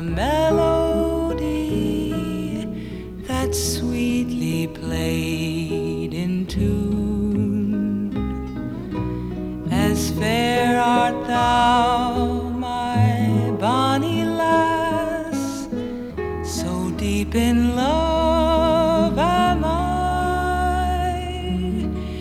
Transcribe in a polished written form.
melody that sweetly played in tune. As fair art thou, my bonny lass, so deep in